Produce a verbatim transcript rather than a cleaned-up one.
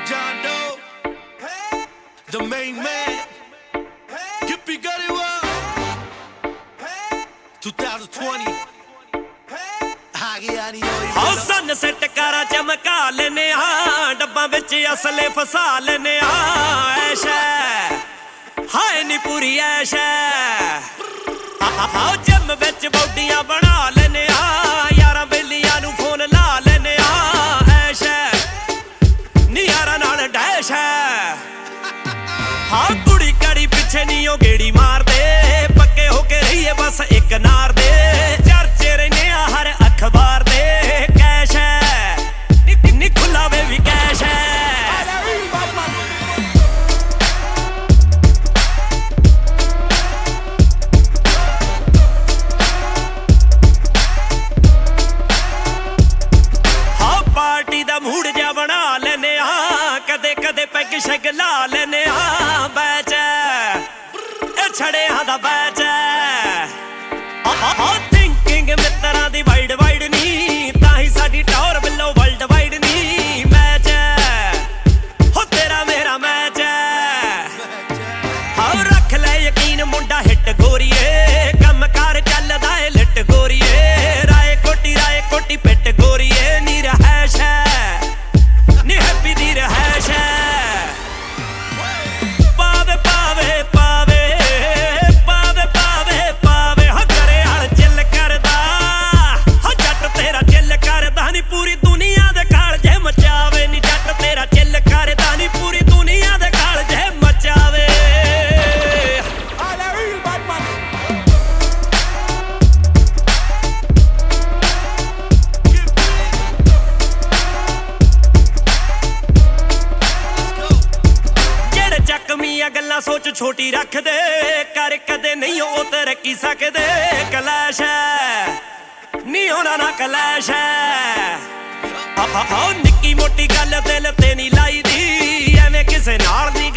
John Doe, the main man, Gippy Gullywa, twenty twenty. ਆਓ ਸਨ set ਕਾਰਾਂ ਚਮਕਾ ਲੈਨੇ ਆ ਡੱਬਾਂ ਵਿੱਚ ਅਸਲੇ ਫਸਾ ਲੈਨੇ ਆ ਐਸ਼ ਹਾਏ ਨੀ ਪੂਰੀ ਐਸ਼ ਆਓ ਜਿਮ ਵਿੱਚ ਬੌਡੀਆਂ ਬਣਾ ਲੈਨੇ ਆ ਯਾਰਾਂ ਬੇਲੀਆਂ ਨੂੰ ਫੋਨ ਲਾ ਲੈਨੇ ਆ ਐਸ਼ ਨੀ ਯਾਰਾਂ ਨਾਲ ਡੈਸ਼ ਹਾਂ ਕੁੜੀ ਕੜੀ ਪਿੱਛੇ ਨੀ ਉਹ ਗੇੜੀ ਮਾਰਦੇ ਪੱਕੇ ਹੋ ਕੇ ਰਹੀਏ ਬਸ ਇੱਕ ਨਾਰ ਦੇ ਚਰਚੇ ਰਹਿੰਦੇ ਆ ਹਰ ਅਖਬਾਰ ਦੇ ਕੈਸ਼ ਹੈ ਨੀ ਖੁੱਲਾ ਵੇ ਵੀ ਕੈਸ਼ ਹੈ ਹਾਂ ਪਾਰਟੀ ਦਾ ਮੂਡ ਜਿਹਾ ਬਣਾ ਲੈਨੇ ਆ ਕਦੇ ਕਦੇ ਪੈਗ ਸ਼ੈਗ ਲਾ ਲੈਨੇ ਆ ਬੈਚ ਇਹ ਛੜਿਆਂ ਦਾ ਬੈਚ ਆਹ ਥਿੰਕਿੰਗ ਮਿੱਤਰਾਂ ਦੀ ਵਾਈਡ ਵਾਈਡ ਨੀ ਤਾਂ ਹੀ ਸਾਡੀ ਟੌਰ ਬਿੱਲੋ ਵਰਲਡ ਵਾਈਡ ਨੀ ਮੈਚ ਹੋ ਤੇਰਾ ਮੇਰਾ ਮੈਚ ਹਾਂ ਰੱਖ ਲੈ ਯਕੀਨ ਮੁੰਡਾ ਹਿੱਟ ਗੋਰੀਏ ਕੰਮ ਕਾਰ ਚੱਲਦਾ ਏ ਲਿਟ ਗੋਰੀਏ ਰਾਏ ਕੋਟੀ ਰਾਏ ਕੋਟੀ ਪਿੱਟ ਗੋਰੀਏ ਨੀ ਰਹਿਸ਼ ਹੈ ਨੀ ਹੈਪੀ ਦੀ ਰਹਿਸ਼ ਹੈ ਪਾਵੇ ਪਾਵੇ ਪਾਵੇ ਪਾਵੇ ਪਾਵੇ ਪਾਵੇ ਹੋ ਕਰੇ ਹਲ ਚਿੱਲ ਕਰਦਾ ਹੋ ਜੱਟ ਤੇਰਾ ਚਿੱਲ ਕਰਦਾ ਨੀ ਪੂਰੀ ਦੁਨੀਆ ਦੇ ਕਾਲ ਜੇ ਮਚਾਵੇ ਨੀ ਜੱਟ ਤੇਰਾ ਚਿੱਲ ਕਰਦਾ ਨੀ ਪੂਰੀ ਦੁਨੀਆ ਦੇ ਕਾਲ ਜੇ ਮਚਾਵੇ ਜਿਹੜੇ ਚੱਕਮੀਆਂ ਗੱਲਾਂ ਸੋਚ ਛੋਟੀ ਰੱਖਦੇ ਕਰ ਕਦੇ ਨਹੀਂ ਉਹ ਤਰੱਕੀ ਸਕਦੇ ਕਲੈਸ਼ ਹੈ ਨੀ ਉਹਨਾਂ ਨਾਲ ਕਲੈਸ਼ ਹੈ ਆਹ ਨਿੱਕੀ ਮੋਟੀ ਗੱਲ ਦਿਲ ਤੇ ਨਹੀਂ ਲਾਈ ਦੀ ਐਵੇਂ ਕਿਸੇ ਨਾਲ ਦੀ